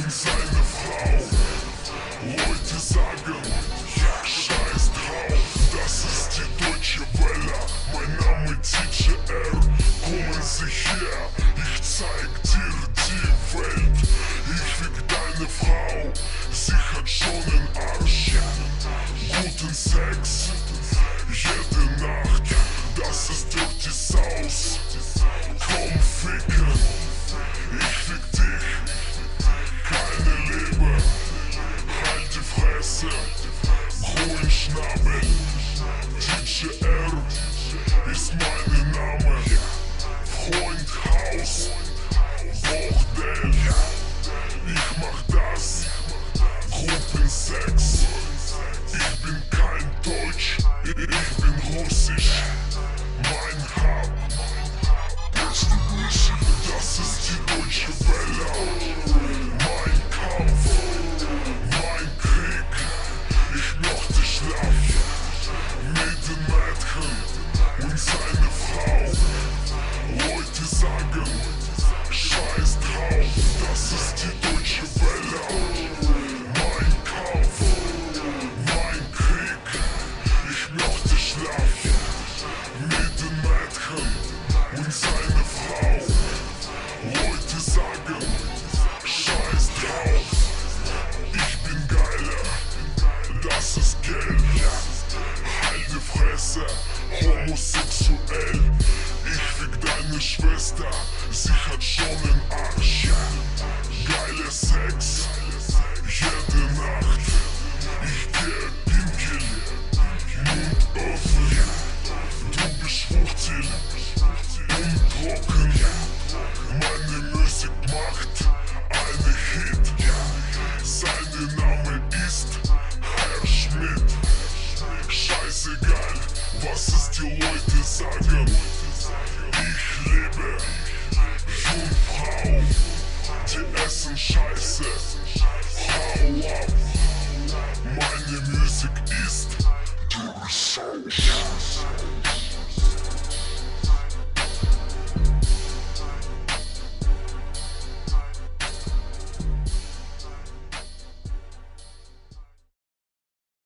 und seine Frau. Leute sagen, ja, scheiß drauf. Das ist die Deutsche Welle, mein Name TJR. Kommen Sie her, ich zeig dir die Welt. Ich fick deine Frau, sie hat schon einen Arsch. Guten Sex, jede Nacht, das ist Dirty Sauce. Komm ficken, ich fick dich, keine Liebe. Halt die Fresse, grün Schnabel. TJR ist mein Name. Freund, Haus, Bordell. Ich mach das, Gruppensex. Ich bin kein Deutsch, ich bin Russisch. Mein Hab, beste Musik, das ist die Deutsche Welle. Mein Kampf, mein Krieg, ich möchte schlafen mit den Mädchen und seine Frau. Leute sagen, scheiß drauf, das ist die Deutsche Welle. Mein Kampf, mein Krieg, ich möchte schlafen mit den Mädchen und seine Frau. Leute sagen, scheiß drauf, ich bin geiler, das ist Geld. Halt die Fresse, homosexuell. Ich fick deine Schwester, sie hat schon einen Arsch. Geiler Sex, jede Nacht. Ich geh pinkeln, Mund offen. Du bist schwuchtel und trocken. Meine Musik macht eine Hit. Sein Name ist Herr Schmidt. Scheißegal, was es die Leute sagen.